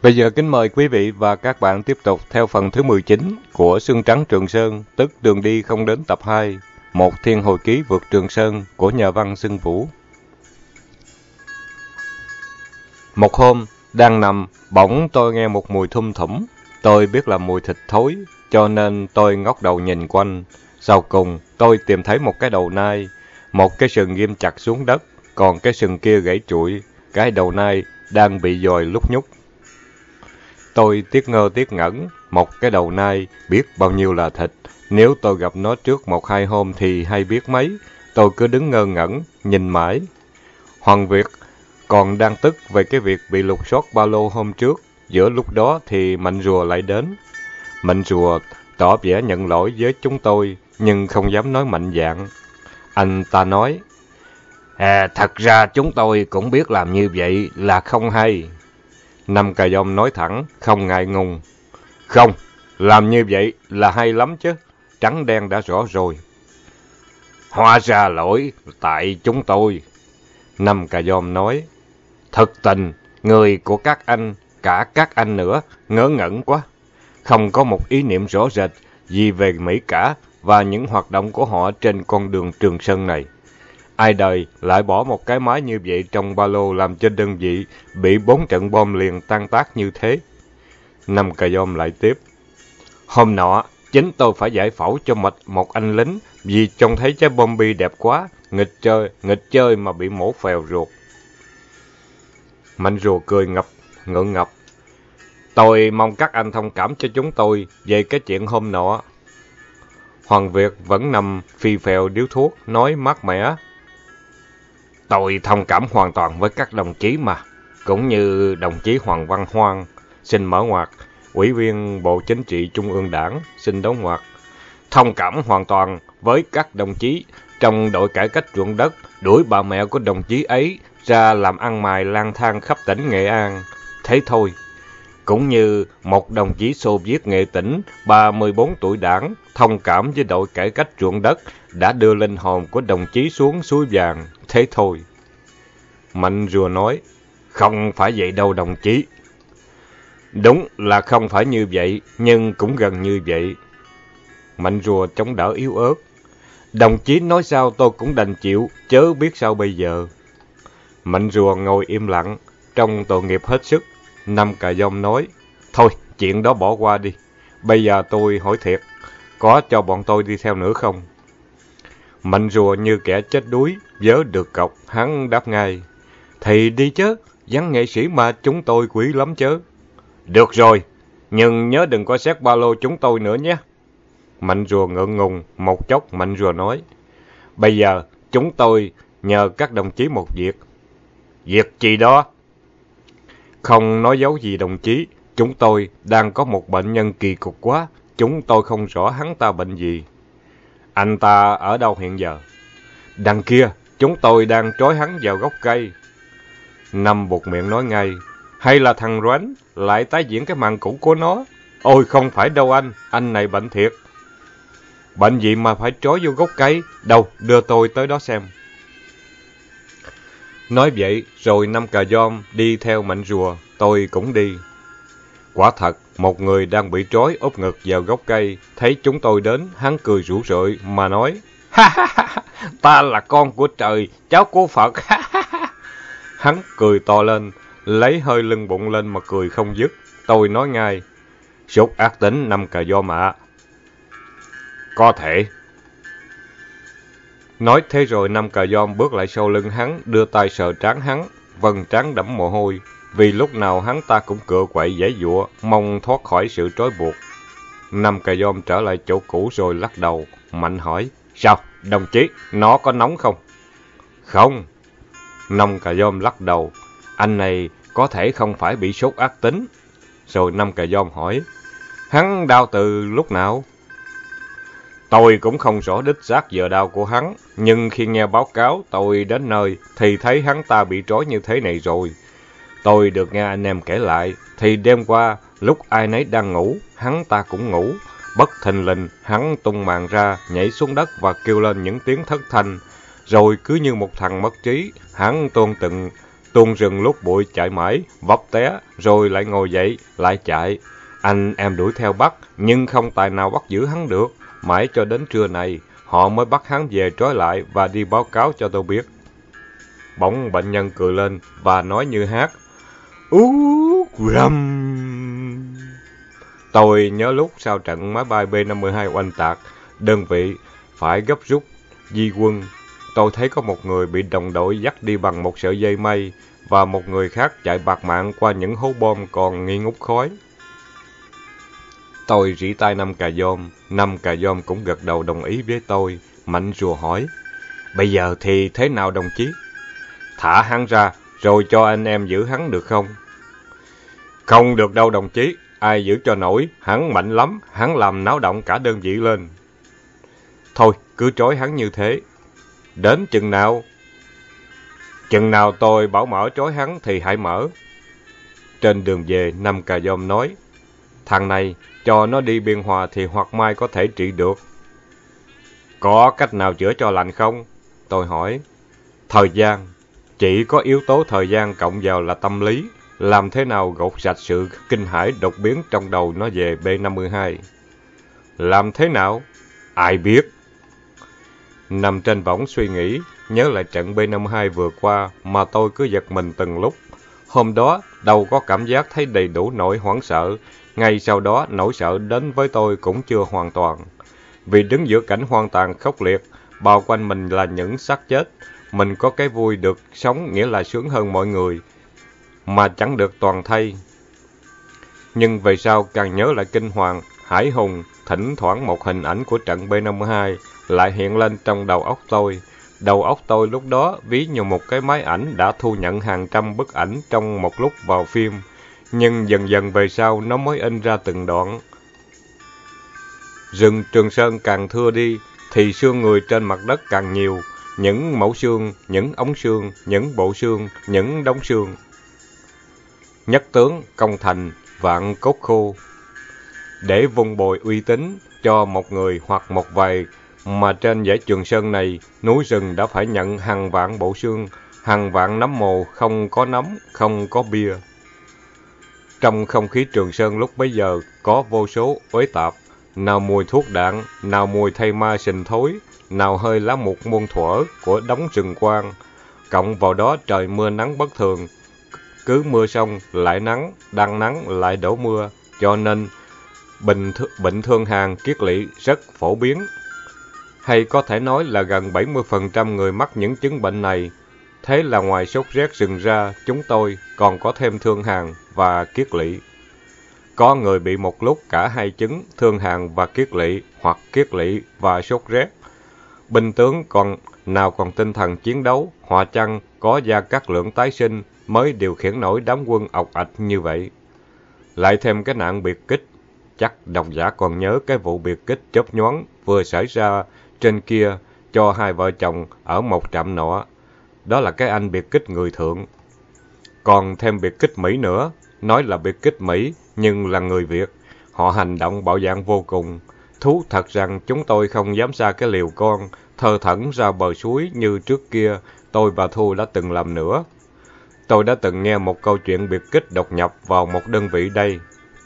Bây giờ kính mời quý vị và các bạn tiếp tục theo phần thứ 19 của Xương Trắng Trường Sơn, tức Đường đi không đến tập 2, Một thiên hồi ký vượt Trường Sơn của nhà văn Xuân Vũ. Một hôm, đang nằm, bỗng tôi nghe một mùi thum thủm. Tôi biết là mùi thịt thối, cho nên tôi ngóc đầu nhìn quanh. Sau cùng, tôi tìm thấy một cái đầu nai, một cái sừng ghim chặt xuống đất, còn cái sừng kia gãy trụi, cái đầu nai đang bị dòi lúc nhúc. Tôi tiếc ngơ tiếc ngẩn, một cái đầu nai biết bao nhiêu là thịt. Nếu tôi gặp nó trước 1-2 hôm thì hay biết mấy. Tôi cứ đứng ngơ ngẩn, nhìn mãi. Hoàng Việt còn đang tức về cái việc bị lục soát ba lô hôm trước. Giữa lúc đó thì Mạnh Rùa lại đến. Mạnh Rùa tỏ vẻ nhận lỗi với chúng tôi, nhưng không dám nói mạnh dạn. Anh ta nói, thật ra chúng tôi cũng biết làm như vậy là không hay. Năm Cà Dông nói thẳng, không ngại ngùng. Không, làm như vậy là hay lắm chứ, trắng đen đã rõ rồi. Hóa ra lỗi tại chúng tôi. Năm Cà Dông nói, thực tình, người của các anh, cả các anh nữa, ngớ ngẩn quá. Không có một ý niệm rõ rệt gì về Mỹ cả và những hoạt động của họ trên con đường Trường Sơn này. Ai đời lại bỏ một cái máy như vậy trong ba lô làm cho đơn vị bị 4 trận bom liền tan tác như thế. Năm Cà Dông lại tiếp. Hôm nọ, chính tôi phải giải phẫu cho một anh lính vì trông thấy trái bom bi đẹp quá, nghịch chơi mà bị mổ phèo ruột. Mạnh Rùa cười ngượng ngập. Tôi mong các anh thông cảm cho chúng tôi về cái chuyện hôm nọ. Hoàng Việt vẫn nằm phì phèo điếu thuốc, nói mát mẻ. Tôi thông cảm hoàn toàn với các đồng chí mà, cũng như đồng chí Hoàng Văn Hoan, xin mở ngoặc, Ủy viên Bộ Chính trị Trung ương Đảng, xin đóng ngoặc. Thông cảm hoàn toàn với các đồng chí trong đội cải cách ruộng đất, đuổi bà mẹ của đồng chí ấy ra làm ăn mày lang thang khắp tỉnh Nghệ An. Thế thôi. Cũng như một đồng chí Xô Viết Nghệ Tĩnh, 34 tuổi đảng, thông cảm với đội cải cách ruộng đất, đã đưa linh hồn của đồng chí xuống suối vàng. Thế thôi. Mạnh Rùa nói, không phải vậy đâu đồng chí. Đúng là không phải như vậy, nhưng cũng gần như vậy. Mạnh Rùa chống đỡ yếu ớt. Đồng chí nói sao tôi cũng đành chịu, chớ biết sao bây giờ. Mạnh Rùa ngồi im lặng, trong tội nghiệp hết sức. Năm Cà Dông nói, thôi, chuyện đó bỏ qua đi. Bây giờ tôi hỏi thiệt, có cho bọn tôi đi theo nữa không? Mạnh Rùa như kẻ chết đuối, vớ được cọc, hắn đáp ngay. Thì đi chứ, văn nghệ sĩ mà chúng tôi quý lắm chứ. Được rồi, nhưng nhớ đừng có xét ba lô chúng tôi nữa nhé. Mạnh Rùa ngượng ngùng, một chốc Mạnh Rùa nói. Bây giờ, chúng tôi nhờ các đồng chí một việc. Việc gì đó? Không nói dấu gì đồng chí, chúng tôi đang có một bệnh nhân kỳ cục quá, chúng tôi không rõ hắn ta bệnh gì. Anh ta ở đâu hiện giờ? Đằng kia, chúng tôi đang trói hắn vào gốc cây. Năm buột miệng nói ngay, hay là thằng Roánh lại tái diễn cái màn cũ của nó? Ôi không phải đâu anh này bệnh thiệt. Bệnh gì mà phải trói vô gốc cây? Đâu, đưa tôi tới đó xem. Nói vậy, rồi Năm Cà Dông đi theo Mạnh Rùa, tôi cũng đi. Quả thật, một người đang bị trói úp ngực vào gốc cây, thấy chúng tôi đến, hắn cười rủ rượi mà nói, ha ha ha, ta là con của trời, cháu của Phật, ha ha ha. Hắn cười to lên, lấy hơi lưng bụng lên mà cười không dứt. Tôi nói ngay, sốt ác tính Năm Cà Dông ạ. Có thể. Nói thế rồi Năm Cà Dông bước lại sau lưng hắn, đưa tay sờ trán hắn, vân trán đẫm mồ hôi, vì lúc nào hắn ta cũng cựa quậy giãy giụa, mong thoát khỏi sự trói buộc. Năm Cà Dông trở lại chỗ cũ rồi lắc đầu, Mạnh hỏi, sao, đồng chí, nó có nóng không? Không. Năm Cà Dông lắc đầu, anh này có thể không phải bị sốt ác tính. Rồi Năm Cà Dông hỏi, hắn đau từ lúc nào? Tôi cũng không rõ đích xác giờ đau của hắn, nhưng khi nghe báo cáo tôi đến nơi thì thấy hắn ta bị trói như thế này rồi. Tôi được nghe anh em kể lại, thì đêm qua lúc ai nấy đang ngủ, hắn ta cũng ngủ. Bất thình lình, hắn tung màn ra, nhảy xuống đất và kêu lên những tiếng thất thanh. Rồi cứ như một thằng mất trí, hắn tuôn tuôn rừng lút bụi chạy mãi, vấp té, rồi lại ngồi dậy, lại chạy. Anh em đuổi theo bắt, nhưng không tài nào bắt giữ hắn được. Mãi cho đến trưa này, họ mới bắt hắn về trói lại và đi báo cáo cho tôi biết. Bỗng bệnh nhân cười lên và nói như hát. Rầm. Tôi nhớ lúc sau trận máy bay B-52 oanh tạc, đơn vị phải gấp rút di quân. Tôi thấy có một người bị đồng đội dắt đi bằng một sợi dây mây và một người khác chạy bạt mạng qua những hố bom còn nghi ngút khói. Tôi rỉ tai Năm Cà Dôm cũng gật đầu đồng ý với tôi. Mạnh rùa hỏi, bây giờ thì thế nào đồng chí? Thả hắn ra, rồi cho anh em giữ hắn được không? Không được đâu đồng chí, ai giữ cho nổi, hắn mạnh lắm, hắn làm náo động cả đơn vị lên. Thôi, cứ trói hắn như thế. Đến chừng nào? Chừng nào tôi bảo mở trói hắn thì hãy mở. Trên đường về, Năm Cà Dôm nói, thằng này, cho nó đi Biên Hòa thì hoặc mai có thể trị được. Có cách nào chữa cho lành không? Tôi hỏi. Thời gian. Chỉ có yếu tố thời gian cộng vào là tâm lý. Làm thế nào gột sạch sự kinh hãi đột biến trong đầu nó về B-52? Làm thế nào? Ai biết? Nằm trên võng suy nghĩ, nhớ lại trận B-52 vừa qua mà tôi cứ giật mình từng lúc. Hôm đó, đâu có cảm giác thấy đầy đủ nỗi hoảng sợ. Ngay sau đó, nỗi sợ đến với tôi cũng chưa hoàn toàn. Vì đứng giữa cảnh hoang tàn khốc liệt, bao quanh mình là những xác chết. Mình có cái vui được sống nghĩa là sướng hơn mọi người, mà chẳng được toàn thây. Nhưng về sau càng nhớ lại kinh hoàng, hãi hùng, thỉnh thoảng một hình ảnh của trận B-52 lại hiện lên trong đầu óc tôi. Đầu óc tôi lúc đó ví như một cái máy ảnh đã thu nhận hàng trăm bức ảnh trong một lúc vào phim, nhưng dần dần về sau nó mới in ra từng đoạn. Rừng Trường Sơn càng thưa đi, thì xương người trên mặt đất càng nhiều, những mẫu xương, những ống xương, những bộ xương, những đống xương. Nhất tướng, công thành, vạn cốt khô. Để vun bồi uy tín cho một người hoặc một vài, mà trên dãy Trường Sơn này, núi rừng đã phải nhận hàng vạn bộ xương, hàng vạn nấm mồ không có nấm, không có bia. Trong không khí Trường Sơn lúc bấy giờ có vô số uế tạp, nào mùi thuốc đạn, nào mùi thây ma sình thối, nào hơi lá mục muôn thuở của đống rừng quang. Cộng vào đó trời mưa nắng bất thường, cứ mưa xong lại nắng, đang nắng lại đổ mưa, cho nên bệnh thương hàn kiết lỵ rất phổ biến. Hay có thể nói là gần 70% người mắc những chứng bệnh này. Thế là ngoài sốt rét rừng ra, chúng tôi còn có thêm thương hàn và kiết lỵ. Có người bị một lúc cả hai chứng thương hàn và kiết lỵ, hoặc kiết lỵ và sốt rét. Binh tướng còn tinh thần chiến đấu, họa chăng có Gia Cát Lượng tái sinh mới điều khiển nổi đám quân ọc ạch như vậy. Lại thêm cái nạn biệt kích, chắc độc giả còn nhớ cái vụ biệt kích chớp nhoáng vừa xảy ra trên kia cho hai vợ chồng ở một trạm nọ. Đó là cái anh biệt kích người Thượng. Còn thêm biệt kích Mỹ nữa, nói là biệt kích Mỹ nhưng là người Việt. Họ hành động bạo dạn vô cùng. Thú thật rằng chúng tôi không dám xa cái liều con, thơ thẩn ra bờ suối như trước kia tôi và Thu đã từng làm nữa. Tôi đã từng nghe một câu chuyện biệt kích đột nhập vào một đơn vị đây.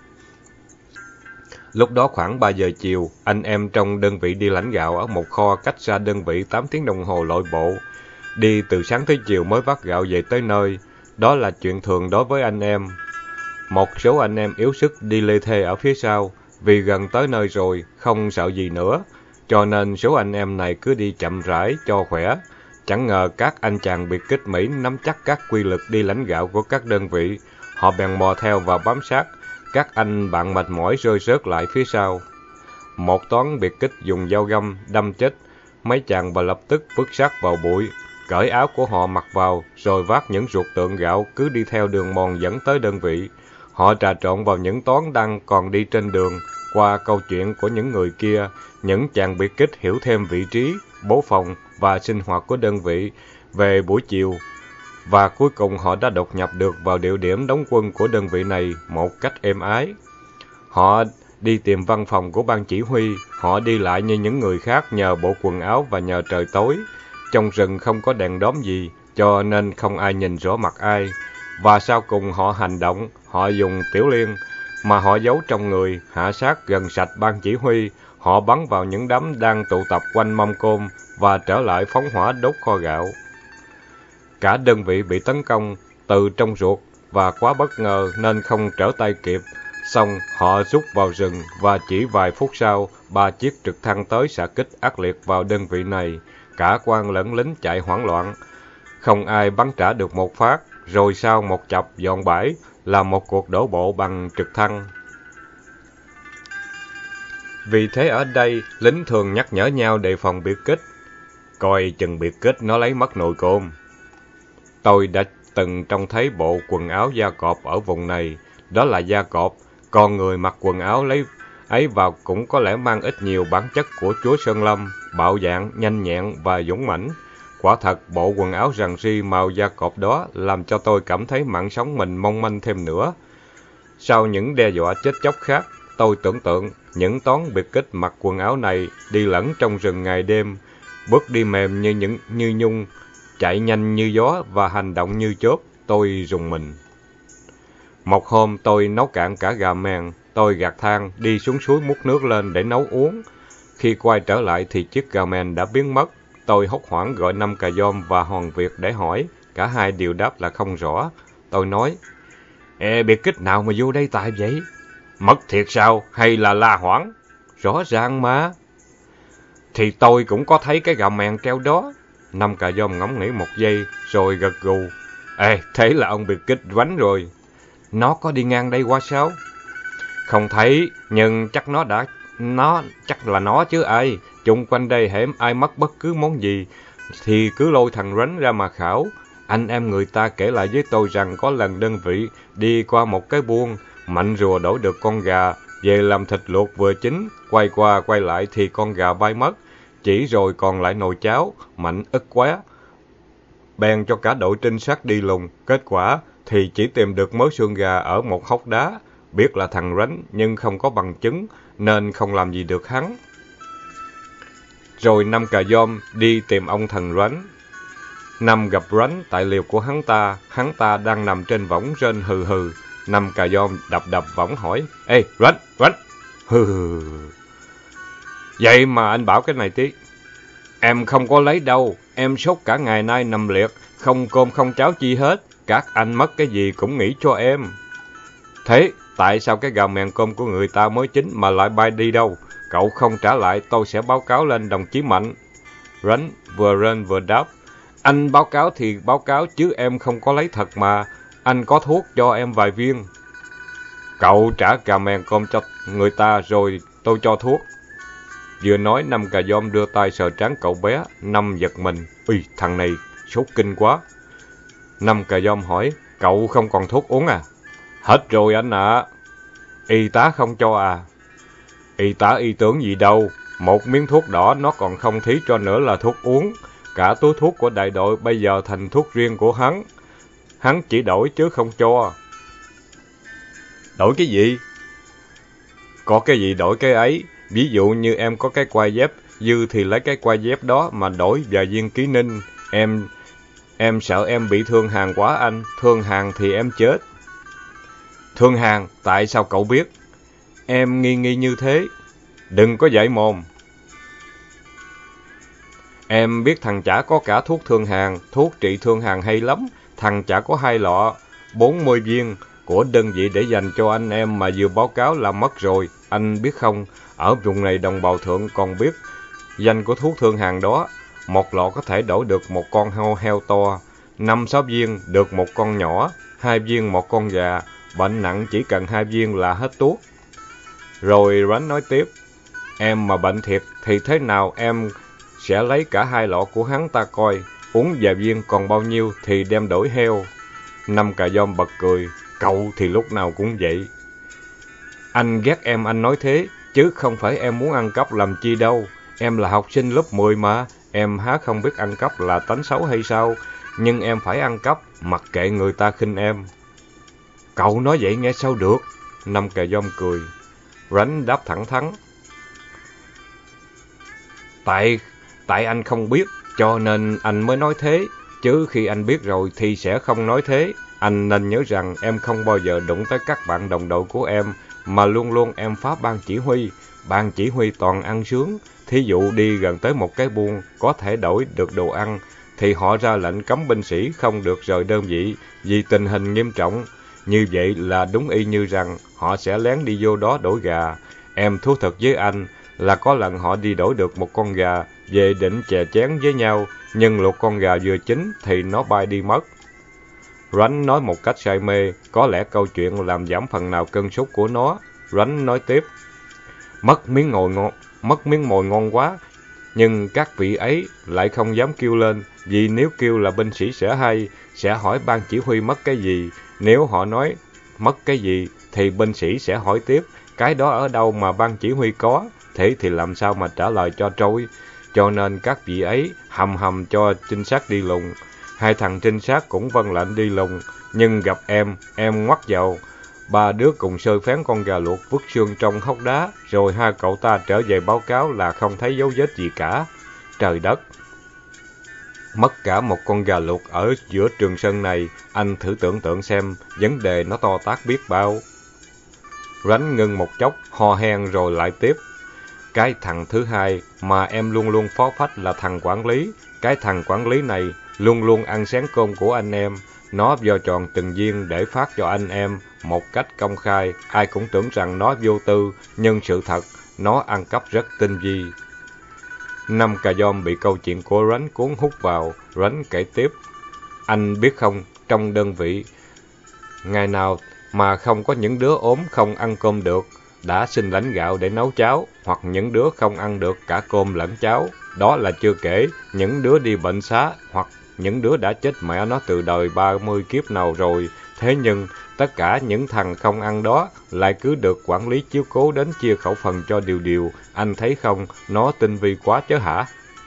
Lúc đó khoảng 3 giờ chiều, anh em trong đơn vị đi lãnh gạo ở một kho cách xa đơn vị 8 tiếng đồng hồ lội bộ. Đi từ sáng tới chiều mới vác gạo về tới nơi. Đó là chuyện thường đối với anh em. Một số anh em yếu sức đi lê thê ở phía sau, vì gần tới nơi rồi, không sợ gì nữa. Cho nên số anh em này cứ đi chậm rãi cho khỏe. Chẳng ngờ các anh chàng biệt kích Mỹ nắm chắc các quy luật đi lãnh gạo của các đơn vị. Họ bèn mò theo và bám sát. Các anh bạn mệt mỏi rơi rớt lại phía sau. Một toán biệt kích dùng dao găm đâm chết mấy chàng và lập tức vứt xác vào bụi, cởi áo của họ mặc vào, rồi vác những ruột tượng gạo cứ đi theo đường mòn dẫn tới đơn vị. Họ trà trộn vào những toán đang còn đi trên đường. Qua câu chuyện của những người kia, những chàng biệt kích hiểu thêm vị trí, bố phòng và sinh hoạt của đơn vị về buổi chiều. Và cuối cùng họ đã đột nhập được vào địa điểm đóng quân của đơn vị này một cách êm ái. Họ đi tìm văn phòng của ban chỉ huy, họ đi lại như những người khác nhờ bộ quần áo và nhờ trời tối. Trong rừng không có đèn đóm gì, cho nên không ai nhìn rõ mặt ai. Và sau cùng họ hành động, họ dùng tiểu liên mà họ giấu trong người, hạ sát gần sạch ban chỉ huy. Họ bắn vào những đám đang tụ tập quanh mâm cơm và trở lại phóng hỏa đốt kho gạo. Cả đơn vị bị tấn công từ trong ruột và quá bất ngờ nên không trở tay kịp. Xong họ rút vào rừng và chỉ vài phút sau, 3 chiếc trực thăng tới xạ kích ác liệt vào đơn vị này. Cả quan lẫn lính chạy hoảng loạn. Không ai bắn trả được một phát, rồi sau một chập dọn bãi là một cuộc đổ bộ bằng trực thăng. Vì thế ở đây, lính thường nhắc nhở nhau đề phòng biệt kích. Coi chừng biệt kích nó lấy mất nồi cơm. Tôi đã từng trông thấy bộ quần áo da cọp ở vùng này. Đó là da cọp, con người mặc quần áo lấy ấy vào cũng có lẽ mang ít nhiều bản chất của chúa Sơn Lâm, bạo dạn, nhanh nhẹn và dũng mãnh. Quả thật, bộ quần áo rằn ri màu da cọp đó làm cho tôi cảm thấy mạng sống mình mong manh thêm nữa. Sau những đe dọa chết chóc khác, tôi tưởng tượng những toán biệt kích mặc quần áo này đi lẫn trong rừng ngày đêm, bước đi mềm như nhung, chạy nhanh như gió và hành động như chớp. Tôi rùng mình. Một hôm tôi nấu cạn cả gà mèn, tôi gạt than đi xuống suối múc nước lên để nấu uống. Khi quay trở lại thì chiếc gà mèn đã biến mất. Tôi hốt hoảng gọi Năm Cà Dom và Hoàng Việt để hỏi, cả hai đều đáp là không rõ. Tôi nói, biệt kích nào mà vô đây tại vậy? Mất thiệt sao hay là la hoảng? Rõ ràng mà. Thì tôi cũng có thấy cái gà mèn treo đó. Năm Cà Dom ngẫm nghĩ một giây rồi gật gù. Thế là ông biệt kích vánh rồi. Nó có đi ngang đây qua sao? Không thấy, nhưng chắc chắc là nó chứ ai. Chung quanh đây hẻm ai mất bất cứ món gì thì cứ lôi thằng Ránh ra mà khảo. Anh em người ta kể lại với tôi rằng có lần đơn vị đi qua một cái buôn, Mạnh rùa đổi được con gà, về làm thịt luộc vừa chín, quay qua quay lại thì con gà bay mất, chỉ rồi còn lại nồi cháo. Mạnh ức quá, bèn cho cả đội trinh sát đi lùng, kết quả thì chỉ tìm được mớ xương gà ở một hốc đá, biết là thằng Ránh nhưng không có bằng chứng nên không làm gì được hắn. Rồi Năm Cà Dom đi tìm ông thần Ránh. Năm gặp Ránh tại liều của hắn ta đang nằm trên võng rên hừ hừ. Năm Cà Dom đập võng hỏi, Ránh, hừ hừ. Vậy mà anh bảo cái này tí. Em không có lấy đâu, em sốt cả ngày nay nằm liệt, không cơm không cháo chi hết, các anh mất cái gì cũng nghĩ cho em. Thế, tại sao cái gà mèn cơm của người ta mới chín mà lại bay đi đâu? Cậu không trả lại, tôi sẽ báo cáo lên đồng chí Mạnh. Ránh vừa rên vừa đáp, anh báo cáo thì báo cáo chứ em không có lấy thật mà, anh có thuốc cho em vài viên. Cậu trả gà mèn cơm cho người ta rồi tôi cho thuốc. Vừa nói Năm Cà Dom đưa tay sờ trán cậu bé. Năm giật mình, thằng này sốt kinh quá. Năm Cà Dom hỏi, cậu không còn thuốc uống à? Hết rồi anh ạ. Y tá không cho à? Y tá y tướng gì đâu, một miếng thuốc đỏ nó còn không thí cho nữa là thuốc uống. Cả túi thuốc của đại đội bây giờ thành thuốc riêng của hắn. Hắn chỉ đổi chứ không cho. Đổi cái gì? Có cái gì đổi cái ấy. Ví dụ như em có cái quai dép dư thì lấy cái quai dép đó mà đổi vài viên ký ninh. Em sợ em bị thương hàn quá anh. Thương hàn thì em chết. Thương hàn? Tại sao cậu biết? Em nghi như thế. Đừng có dạy mồm. Em biết thằng chả có cả thuốc thương hàn, thuốc trị thương hàn hay lắm. Thằng chả có 2 lọ, 40 viên của đơn vị để dành cho anh em mà vừa báo cáo là mất rồi. Anh biết không, ở vùng này đồng bào thượng còn biết danh của thuốc thương hàn đó. Một lọ có thể đổi được một con heo to, 5-6 viên được một con nhỏ, 2 viên một con gà. Bệnh nặng chỉ cần 2 viên là hết thuốc. Rồi Ránh nói tiếp, em mà bệnh thiệt thì thế nào em sẽ lấy cả 2 lọ của hắn ta coi, uống vài viên còn bao nhiêu thì đem đổi heo. Năm Cà Dom bật cười, cậu thì lúc nào cũng vậy. Anh ghét em anh nói thế, chứ không phải em muốn ăn cắp làm chi đâu. Em là học sinh lớp 10 mà, em há không biết ăn cắp là tánh xấu hay sao? Nhưng em phải ăn cắp, mặc kệ người ta khinh em. Cậu nói vậy nghe sao được? Năm Cà Dom cười. Ránh đáp thẳng thắn. Tại anh không biết, cho nên anh mới nói thế. Chứ khi anh biết rồi thì sẽ không nói thế. Anh nên nhớ rằng em không bao giờ đụng tới các bạn đồng đội của em, mà luôn luôn em phá ban chỉ huy. Ban chỉ huy toàn ăn sướng. Thí dụ đi gần tới một cái buôn có thể đổi được đồ ăn, thì họ ra lệnh cấm binh sĩ không được rời đơn vị vì tình hình nghiêm trọng. Như vậy là đúng y như rằng họ sẽ lén đi vô đó đổi gà. Em thú thật với anh là có lần họ đi đổi được một con gà, về định chè chén với nhau, nhưng luộc con gà vừa chín thì nó bay đi mất. Ránh nói một cách say mê, có lẽ câu chuyện làm giảm phần nào cơn sốt của nó. Ránh nói tiếp, mất miếng mồi ngon quá, nhưng các vị ấy lại không dám kêu lên, vì nếu kêu là binh sĩ sẽ hay, sẽ hỏi ban chỉ huy mất cái gì. Nếu họ nói mất cái gì, thì binh sĩ sẽ hỏi tiếp, cái đó ở đâu mà ban chỉ huy có, thế thì làm sao mà trả lời cho trôi. Cho nên các vị ấy hầm hầm cho trinh sát đi lùng. Hai thằng trinh sát cũng vâng lệnh đi lùng, nhưng gặp em ngoắt vào. Ba đứa cùng sơi phén con gà luộc vứt xương trong hốc đá, rồi hai cậu ta trở về báo cáo là không thấy dấu vết gì cả. Trời đất! Mất cả một con gà luộc ở giữa trường sân này, anh thử tưởng tượng xem, vấn đề nó to tát biết bao. Ránh ngưng một chốc, ho hen rồi lại tiếp. Cái thằng thứ hai mà em luôn luôn phó phách là thằng quản lý. Cái thằng quản lý này luôn luôn ăn sáng cơm của anh em. Nó vo tròn từng viên để phát cho anh em một cách công khai. Ai cũng tưởng rằng nó vô tư, nhưng sự thật, nó ăn cắp rất tinh vi. Năm cà dom bị câu chuyện của Ránh cuốn hút vào. Ránh kể tiếp. Anh biết không, trong đơn vị, ngày nào mà không có những đứa ốm không ăn cơm được, đã xin lãnh gạo để nấu cháo, hoặc những đứa không ăn được cả cơm lẫn cháo. Đó là chưa kể những đứa đi bệnh xá, hoặc những đứa đã chết mẹ nó từ đời 30 kiếp nào rồi. Thế nhưng tất cả những thằng không ăn đó lại cứ được quản lý chiếu cố đến chia khẩu phần cho điều. Anh thấy không, nó tinh vi quá chứ hả?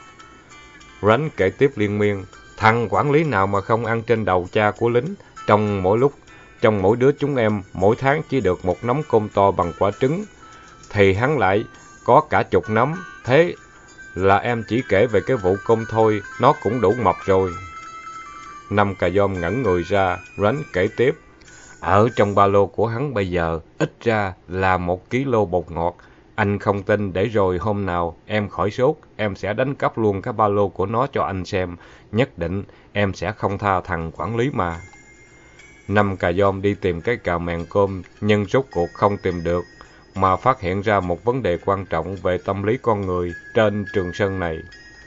Ránh kể tiếp liên miên. Thằng quản lý nào mà không ăn trên đầu cha của lính. Trong mỗi đứa chúng em, mỗi tháng chỉ được một nắm cơm to bằng quả trứng, thì hắn lại có cả chục nắm. Thế là em chỉ kể về cái vụ cơm thôi, nó cũng đủ mập rồi. Năm cà dom ngẩn người ra. Ránh kể tiếp. Ở trong ba lô của hắn bây giờ, ít ra là 1 kg bột ngọt. Anh không tin, để rồi hôm nào em khỏi sốt, em sẽ đánh cắp luôn cái ba lô của nó cho anh xem. Nhất định em sẽ không tha thằng quản lý mà. Năm cà dom đi tìm cái cà mèn cơm, nhưng rốt cuộc không tìm được, mà phát hiện ra một vấn đề quan trọng về tâm lý con người trên trường sân này.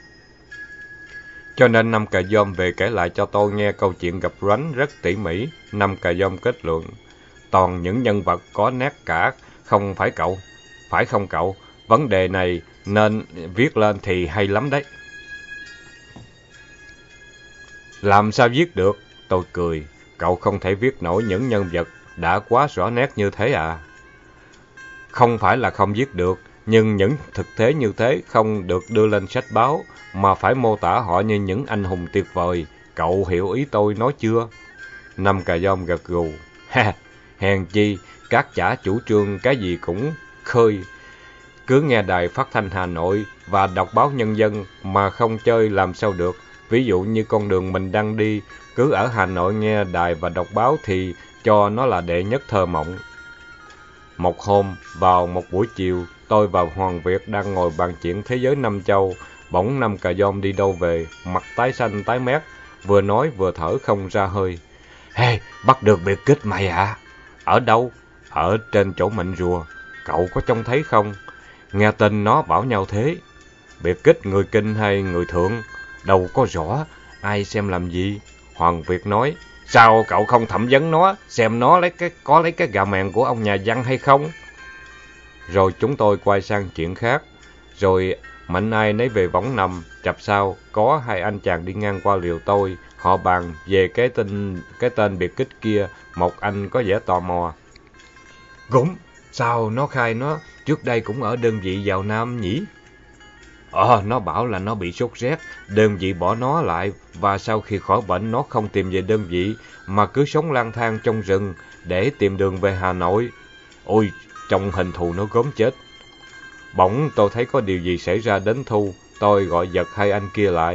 Cho nên năm cà dom về kể lại cho tôi nghe câu chuyện gặp Ránh rất tỉ mỉ. Năm cà dom kết luận, toàn những nhân vật có nét cả, không phải cậu? Phải không cậu? Vấn đề này nên viết lên thì hay lắm đấy. Làm sao viết được? Tôi cười. Cậu không thể viết nổi những nhân vật đã quá rõ nét như thế à? Không phải là không viết được, nhưng những thực tế như thế không được đưa lên sách báo, mà phải mô tả họ như những anh hùng tuyệt vời. Cậu hiểu ý tôi nói chưa? Năm cà dom gật gù. Ha, hèn chi, các chả chủ trương cái gì cũng khơi. Cứ nghe đài phát thanh Hà Nội và đọc báo Nhân dân mà không chơi làm sao được. Ví dụ như con đường mình đang đi, cứ ở Hà Nội nghe đài và đọc báo thì cho nó là đệ nhất thơ mộng. Một hôm, vào một buổi chiều, tôi và Hoàng Việt đang ngồi bàn chuyện thế giới năm châu. Bỗng năm cà dom đi đâu về, mặt tái xanh tái mét, vừa nói vừa thở không ra hơi. Hey, bắt được biệt kích mày ạ. Ở đâu? Ở trên chỗ Mệnh Rùa. Cậu có trông thấy không? Nghe tin nó bảo nhau thế. Biệt kích người Kinh hay người Thượng? Đâu có rõ. Ai xem làm gì? Hoàng Việt nói. Sao cậu không thẩm vấn nó, xem nó có lấy cái gà mèn của ông nhà văn hay không? Rồi chúng tôi quay sang chuyện khác. Rồi mạnh ai nấy về võng nằm. Chập sau, có 2 anh chàng đi ngang qua liều tôi. Họ bàn về cái tên biệt kích kia. Một anh có vẻ tò mò. Gúng, sao nó khai nó trước đây cũng ở đơn vị vào Nam nhỉ? Nó bảo là nó bị sốt rét, đơn vị bỏ nó lại, và sau khi khỏi bệnh nó không tìm về đơn vị, mà cứ sống lang thang trong rừng để tìm đường về Hà Nội. Ôi, trong hình thù nó gớm chết. Bỗng tôi thấy có điều gì xảy ra đến Thu, tôi gọi giật 2 anh kia lại.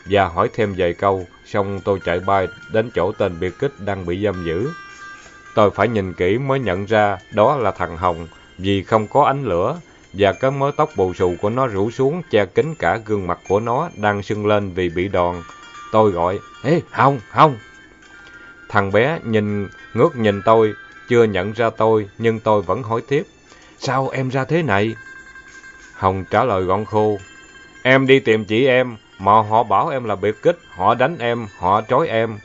và hỏi thêm vài câu, xong tôi chạy bay đến chỗ tên biệt kích đang bị giam giữ. Tôi phải nhìn kỹ mới nhận ra đó là thằng Hồng, vì không có ánh lửa, và cái mớ tóc bù xù của nó rủ xuống che kín cả gương mặt của nó đang sưng lên vì bị đòn. Tôi gọi, ê, Hồng, Hồng! Thằng bé ngước nhìn tôi, chưa nhận ra tôi, nhưng tôi vẫn hỏi tiếp, sao em ra thế này? Hồng trả lời gọn khô, em đi tìm chị em, mà họ bảo em là biệt kích, họ đánh em, họ trói em.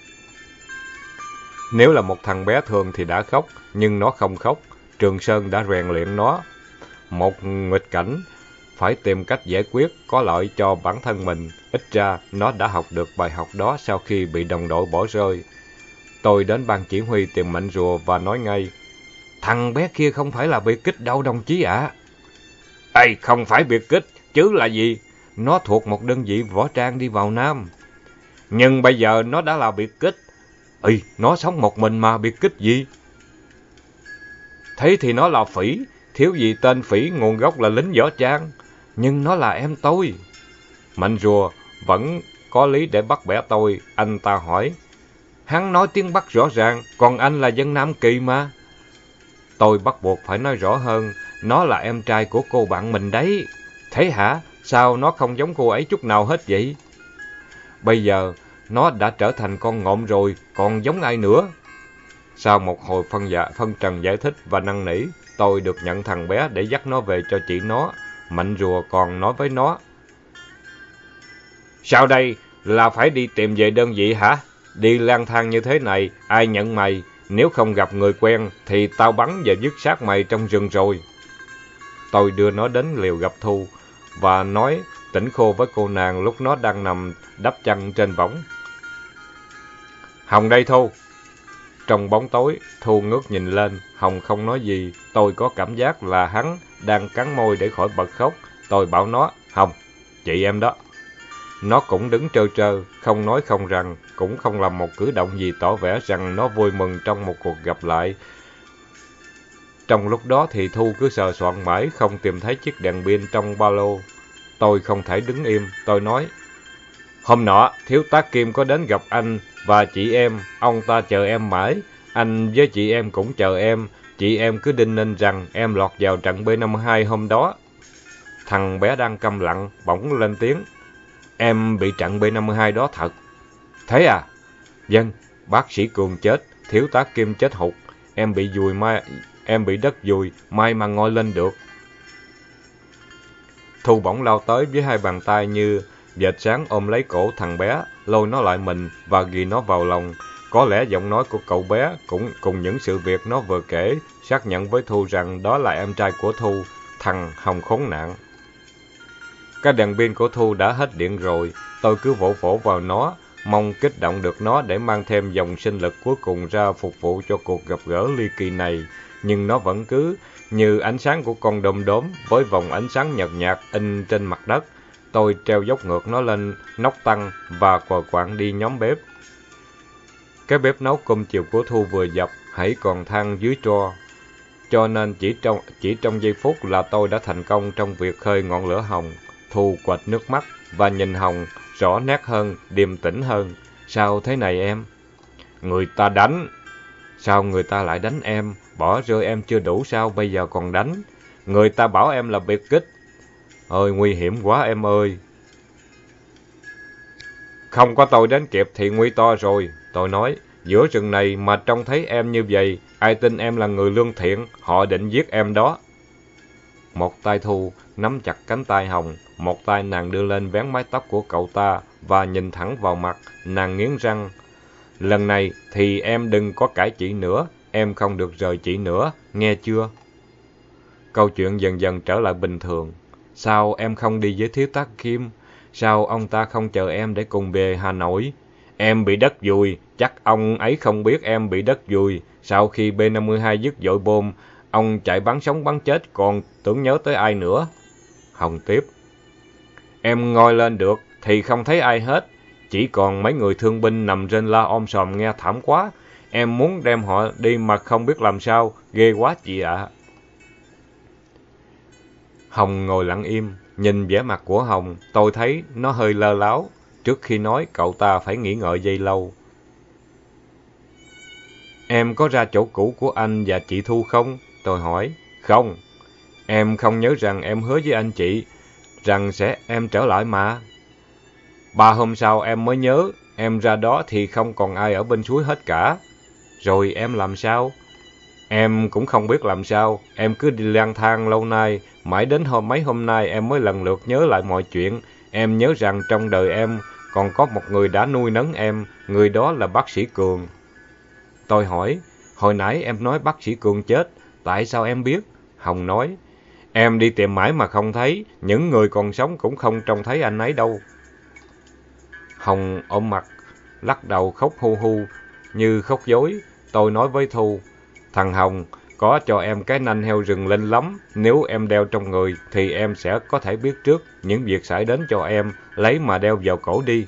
Nếu là một thằng bé thường thì đã khóc, nhưng nó không khóc. Trường Sơn đã rèn luyện nó. Một nghịch cảnh, phải tìm cách giải quyết có lợi cho bản thân mình. Ít ra, nó đã học được bài học đó sau khi bị đồng đội bỏ rơi. Tôi đến ban chỉ huy tìm Mạnh Rùa và nói ngay, thằng bé kia không phải là biệt kích đâu đồng chí ạ. Ê, không phải biệt kích, chứ là gì? Nó thuộc một đơn vị võ trang đi vào Nam. Nhưng bây giờ nó đã là biệt kích. Ê, nó sống một mình mà biệt kích gì? Thế thì nó là Phỉ, thiếu gì tên Phỉ nguồn gốc là lính võ trang. Nhưng nó là em tôi. Mạnh Rùa vẫn có lý để bắt bẻ tôi. Anh ta hỏi, hắn nói tiếng Bắc rõ ràng, còn anh là dân Nam Kỳ mà. Tôi bắt buộc phải nói rõ hơn, nó là em trai của cô bạn mình đấy. Thế hả? Sao nó không giống cô ấy chút nào hết vậy? Bây giờ, nó đã trở thành con ngộm rồi, còn giống ai nữa? Sau một hồi phân trần giải thích và năn nỉ, tôi được nhận thằng bé để dắt nó về cho chị nó. Mạnh Rùa còn nói với nó, sao đây? Là phải đi tìm về đơn vị hả? Đi lang thang như thế này, ai nhận mày? Nếu không gặp người quen, thì tao bắn và dứt xác mày trong rừng rồi. Tôi đưa nó đến liều gặp Thu, và nói tỉnh khô với cô nàng lúc nó đang nằm đắp chăn trên võng. Hồng đây Thu. Trong bóng tối, Thu ngước nhìn lên, Hồng không nói gì. Tôi có cảm giác là hắn đang cắn môi để khỏi bật khóc. Tôi bảo nó, Hồng, chị em đó. Nó cũng đứng trơ trơ, không nói không rằng, cũng không làm một cử động gì tỏ vẻ rằng nó vui mừng trong một cuộc gặp lại. Trong lúc đó thì Thu cứ sờ soạn mãi, không tìm thấy chiếc đèn pin trong ba lô. Tôi không thể đứng im, tôi nói, hôm nọ, thiếu tá Kim có đến gặp anh và chị em, ông ta chờ em mãi. Anh với chị em cũng chờ em, chị em cứ đinh ninh rằng em lọt vào trận B-52 hôm đó. Thằng bé đang câm lặng, bỗng lên tiếng, em bị trận B-52 đó thật. Thế à? Vâng, bác sĩ Cường chết, thiếu tá Kim chết hụt, em bị đất vùi, may mà ngoi lên được. Thu bỗng lao tới với hai bàn tay như vệt sáng ôm lấy cổ thằng bé, lôi nó lại mình và ghi nó vào lòng. Có lẽ giọng nói của cậu bé cũng cùng những sự việc nó vừa kể, xác nhận với Thu rằng đó là em trai của Thu, thằng Hồng khốn nạn. Cái đèn pin của Thu đã hết điện rồi, tôi cứ vỗ vỗ vào nó, mong kích động được nó để mang thêm dòng sinh lực cuối cùng ra phục vụ cho cuộc gặp gỡ ly kỳ này. Nhưng nó vẫn cứ như ánh sáng của con đom đóm với vòng ánh sáng nhợt nhạt in trên mặt đất. Tôi treo dốc ngược nó lên nóc tăng và quờ quạng đi nhóm bếp. Cái bếp nấu cơm chiều của Thu vừa dập, hãy còn than dưới tro. Cho nên chỉ trong giây phút là tôi đã thành công trong việc khơi ngọn lửa hồng. Thu quệt nước mắt và nhìn Hồng rõ nét hơn, điềm tĩnh hơn. Sao thế này em? Người ta đánh. Sao người ta lại đánh em? Bỏ rơi em chưa đủ sao bây giờ còn đánh? Người ta bảo em là biệt kích. Ôi, nguy hiểm quá em ơi. Không có tôi đến kịp thì nguy to rồi. Tôi nói, giữa rừng này mà trông thấy em như vậy, ai tin em là người lương thiện, họ định giết em đó. Một tay Thu nắm chặt cánh tay Hồng, một tay nàng đưa lên vén mái tóc của cậu ta và nhìn thẳng vào mặt, nàng nghiến răng. Lần này thì em đừng có cãi chị nữa, em không được rời chị nữa, nghe chưa? Câu chuyện dần dần trở lại bình thường. Sao em không đi với thiếu tá Kim? Sao ông ta không chờ em để cùng về Hà Nội? Em bị đất vùi, chắc ông ấy không biết em bị đất vùi. Sau khi B-52 dứt dội bom, ông chạy bắn sống bắn chết còn tưởng nhớ tới ai nữa? Hồng tiếp. Em ngoi lên được thì không thấy ai hết. Chỉ còn mấy người thương binh nằm trên la om sòm nghe thảm quá. Em muốn đem họ đi mà không biết làm sao. Ghê quá chị ạ. Hồng ngồi lặng im. Nhìn vẻ mặt của Hồng, tôi thấy nó hơi lơ láo. trước khi nói, cậu ta phải nghĩ ngợi giây lâu. Em có ra chỗ cũ của anh và chị Thu không? Tôi hỏi. Không. Em không nhớ rằng em hứa với anh chị rằng em trở lại mà. 3 hôm sau em mới nhớ, em ra đó thì không còn ai ở bên suối hết cả. Rồi em làm sao? Em cũng không biết làm sao, em cứ đi lang thang lâu nay, mãi đến mấy hôm nay em mới lần lượt nhớ lại mọi chuyện. Em nhớ rằng trong đời em còn có một người đã nuôi nấng em, người đó là bác sĩ Cường. Tôi hỏi, hồi nãy em nói bác sĩ Cường chết, tại sao em biết? Hồng nói, em đi tìm mãi mà không thấy, những người còn sống cũng không trông thấy anh ấy đâu. Hồng ôm mặt, lắc đầu khóc hu hu, như khóc dối. Tôi nói với Thu, thằng Hồng, có cho em cái nanh heo rừng linh lắm, nếu em đeo trong người thì em sẽ có thể biết trước những việc xảy đến cho em, lấy mà đeo vào cổ đi.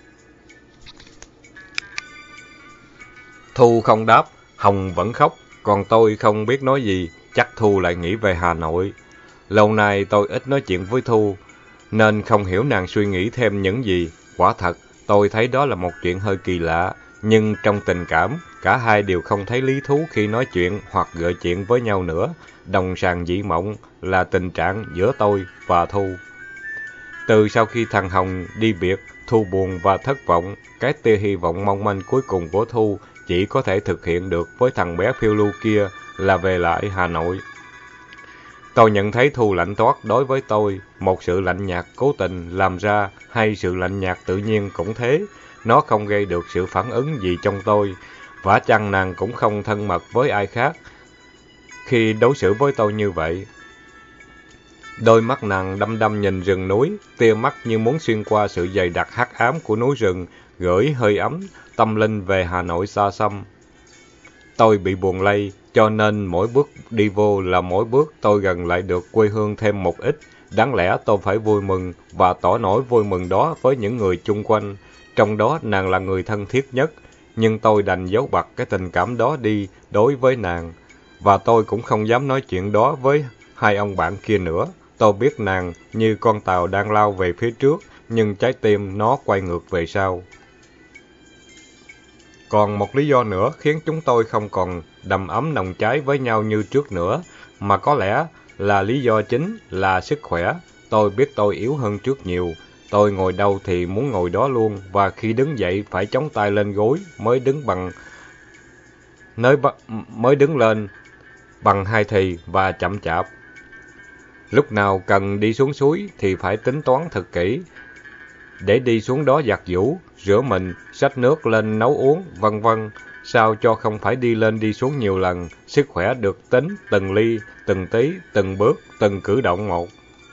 Thu không đáp, Hồng vẫn khóc, còn tôi không biết nói gì, chắc Thu lại nghĩ về Hà Nội. Lâu nay tôi ít nói chuyện với Thu, nên không hiểu nàng suy nghĩ thêm những gì. Quả thật, tôi thấy đó là một chuyện hơi kỳ lạ, nhưng trong tình cảm, cả hai đều không thấy lý thú khi nói chuyện hoặc gợi chuyện với nhau nữa. Đồng sàng dị mộng là tình trạng giữa tôi và Thu. Từ sau khi thằng Hồng đi biệt, Thu buồn và thất vọng. Cái tia hy vọng mong manh cuối cùng của Thu chỉ có thể thực hiện được với thằng bé phiêu lưu kia là về lại Hà Nội. Tôi nhận thấy Thu lạnh toát đối với tôi, một sự lạnh nhạt cố tình làm ra hay sự lạnh nhạt tự nhiên cũng thế. Nó không gây được sự phản ứng gì trong tôi, vả chăng nàng cũng không thân mật với ai khác khi đối xử với tôi như vậy. Đôi mắt nàng đăm đăm nhìn rừng núi, tia mắt như muốn xuyên qua sự dày đặc hắc ám của núi rừng, gửi hơi ấm, tâm linh về Hà Nội xa xăm. Tôi bị buồn lây, cho nên mỗi bước đi vô là mỗi bước tôi gần lại được quê hương thêm một ít. Đáng lẽ tôi phải vui mừng và tỏ nỗi vui mừng đó với những người chung quanh, trong đó nàng là người thân thiết nhất. Nhưng tôi đành giấu bặt cái tình cảm đó đi đối với nàng, và tôi cũng không dám nói chuyện đó với hai ông bạn kia nữa. Tôi biết nàng như con tàu đang lao về phía trước, nhưng trái tim nó quay ngược về sau. Còn một lý do nữa khiến chúng tôi không còn đầm ấm nồng cháy với nhau như trước nữa, mà có lẽ là lý do chính là sức khỏe. Tôi biết tôi yếu hơn trước nhiều. Tôi ngồi đâu thì muốn ngồi đó luôn, và khi đứng dậy phải chống tay lên gối mới đứng lên bằng hai thì và chậm chạp. Lúc nào cần đi xuống suối thì phải tính toán thật kỹ, để đi xuống đó giặt giũ, rửa mình, xách nước lên nấu uống, vân vân, sao cho không phải đi lên đi xuống nhiều lần, sức khỏe được tính từng ly, từng tí, từng bước, từng cử động một.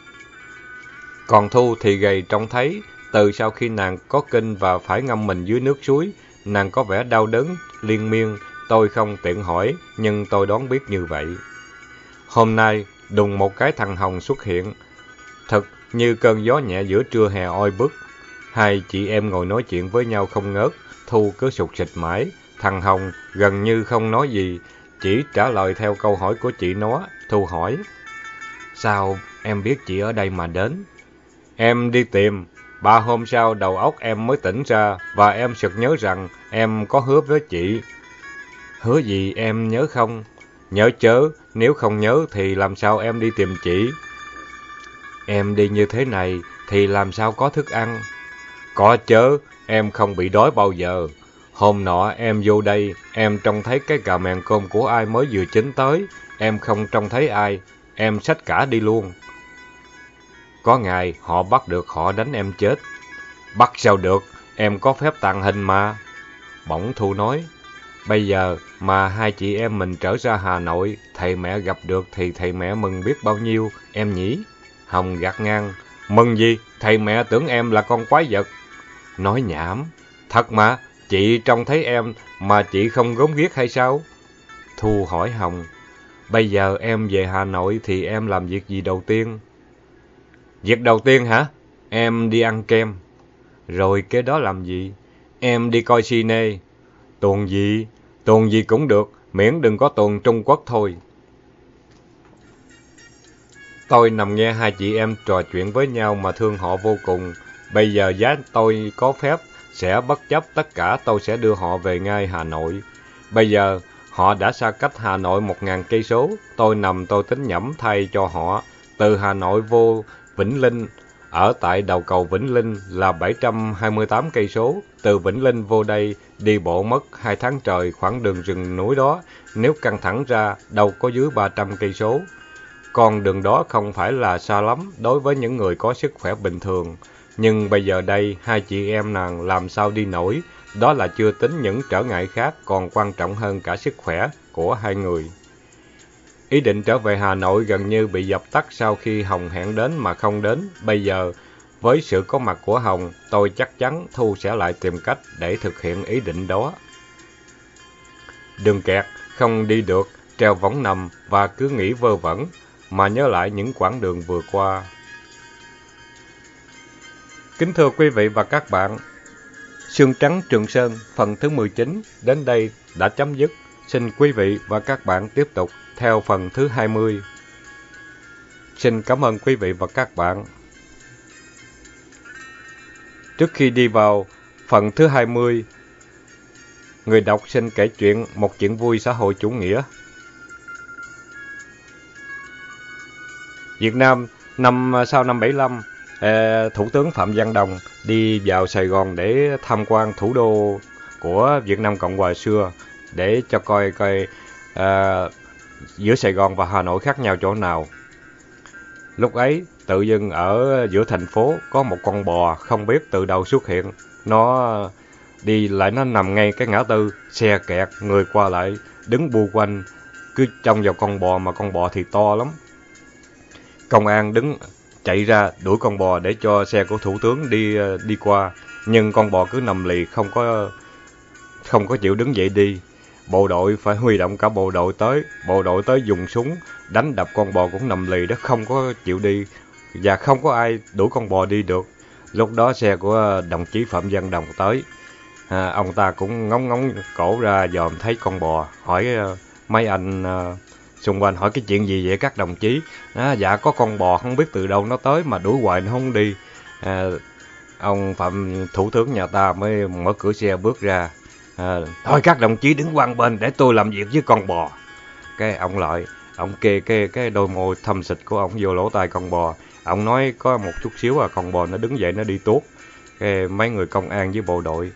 Còn Thu thì gầy trông thấy, từ sau khi nàng có kinh và phải ngâm mình dưới nước suối, nàng có vẻ đau đớn liên miên. Tôi không tiện hỏi, nhưng tôi đoán biết như vậy. Hôm nay, đùng một cái thằng Hồng xuất hiện, thật như cơn gió nhẹ giữa trưa hè oi bức. Hai chị em ngồi nói chuyện với nhau không ngớt, Thu cứ sục sịch mãi. Thằng Hồng gần như không nói gì, chỉ trả lời theo câu hỏi của chị nó. Thu hỏi, sao em biết chị ở đây mà đến? Em đi tìm. 3 hôm sau đầu óc em mới tỉnh ra, và em sực nhớ rằng em có hứa với chị. Hứa gì em nhớ không? Nhớ chớ, nếu không nhớ thì làm sao em đi tìm chị? Em đi như thế này thì làm sao có thức ăn? Có chớ, em không bị đói bao giờ. Hôm nọ em vô đây, em trông thấy cái cà mèn cơm của ai mới vừa chín tới. Em không trông thấy ai, em xách cả đi luôn. Có ngày họ bắt được họ đánh em chết. Bắt sao được, em có phép tàng hình mà. Bỗng Thu nói, bây giờ mà hai chị em mình trở ra Hà Nội, thầy mẹ gặp được thì thầy mẹ mừng biết bao nhiêu, em nhỉ? Hồng gạt ngang, mừng gì, thầy mẹ tưởng em là con quái vật. Nói nhảm, thật mà, chị trông thấy em mà chị không gớm ghiếc hay sao? Thu hỏi Hồng, bây giờ em về Hà Nội thì em làm việc gì đầu tiên? Việc đầu tiên hả? Em đi ăn kem. Rồi kế đó làm gì? Em đi coi cine. Tuồng gì? Tuồng gì cũng được, miễn đừng có tuồng Trung Quốc thôi. Tôi nằm nghe hai chị em trò chuyện với nhau mà thương họ vô cùng. Bây giờ giá tôi có phép, sẽ bất chấp tất cả, tôi sẽ đưa họ về ngay Hà Nội. Bây giờ, họ đã xa cách Hà Nội 1.000 cây số, tôi tính nhẩm thay cho họ. Từ Hà Nội vô Vĩnh Linh, ở tại đầu cầu Vĩnh Linh là 728 cây số, từ Vĩnh Linh vô đây đi bộ mất 2 tháng trời khoảng đường rừng núi đó, nếu căng thẳng ra đâu có dưới 300 cây số. Con đường đó không phải là xa lắm đối với những người có sức khỏe bình thường, nhưng bây giờ đây hai chị em nàng làm sao đi nổi, đó là chưa tính những trở ngại khác còn quan trọng hơn cả sức khỏe của hai người. Ý định trở về Hà Nội gần như bị dập tắt sau khi Hồng hẹn đến mà không đến. Bây giờ, với sự có mặt của Hồng, tôi chắc chắn Thu sẽ lại tìm cách để thực hiện ý định đó. Đường kẹt, không đi được, treo võng nằm và cứ nghĩ vơ vẩn, mà nhớ lại những quãng đường vừa qua. Kính thưa quý vị và các bạn, Sương Trắng Trường Sơn phần thứ 19 đến đây đã chấm dứt. Xin quý vị và các bạn tiếp tục theo phần thứ 20. Xin cảm ơn quý vị và các bạn. Trước khi đi vào phần thứ 20, người đọc xin kể chuyện một chuyện vui xã hội chủ nghĩa. Việt Nam sau năm 75, Thủ tướng Phạm Văn Đồng đi vào Sài Gòn để tham quan thủ đô của Việt Nam Cộng Hòa xưa, để cho coi giữa Sài Gòn và Hà Nội khác nhau chỗ nào. Lúc ấy, tự dưng ở giữa thành phố có một con bò không biết từ đâu xuất hiện. Nó đi lại, nó nằm ngay cái ngã tư, xe kẹt, người qua lại, đứng bu quanh, cứ trông vào con bò, mà con bò thì to lắm. Công an chạy ra đuổi con bò để cho xe của thủ tướng đi qua, nhưng con bò cứ nằm lì, không có chịu đứng dậy đi. Bộ đội phải huy động cả bộ đội tới dùng súng đánh đập con bò cũng nằm lì đó, không có chịu đi, và không có ai đuổi con bò đi được. Lúc đó xe của đồng chí Phạm Văn Đồng tới, ông ta cũng ngóng cổ ra dòm thấy con bò, hỏi mấy anh xung quanh hỏi cái chuyện gì vậy các đồng chí. Dạ có con bò không biết từ đâu nó tới mà đuổi hoài nó không đi. Ông thủ tướng nhà ta mới mở cửa xe bước ra. Thôi các đồng chí đứng qua bên để tôi làm việc với con bò. Cái ông lại, ông kê cái đôi môi thâm xịt của ông vô lỗ tai con bò. Ông nói có một chút xíu con bò nó đứng dậy nó đi tuốt. Cái mấy người công an với bộ đội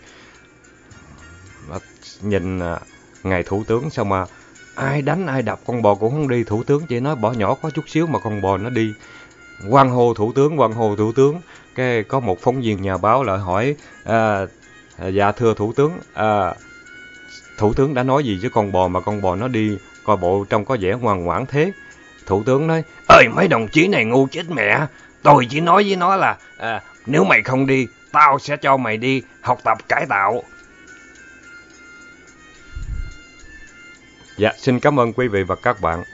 nhìn ngài thủ tướng sao mà ai đánh ai đập con bò cũng không đi. Thủ tướng chỉ nói bỏ nhỏ có chút xíu mà con bò nó đi. Hoan hô thủ tướng. Cái có một phóng viên nhà báo lại hỏi, dạ thưa thủ tướng, thủ tướng đã nói gì với con bò mà con bò nó đi, coi bộ trông có vẻ ngoan ngoãn thế. Thủ tướng nói, ơi mấy đồng chí này ngu chết mẹ, tôi chỉ nói với nó là nếu mày không đi, tao sẽ cho mày đi học tập cải tạo. Dạ, xin cảm ơn quý vị và các bạn.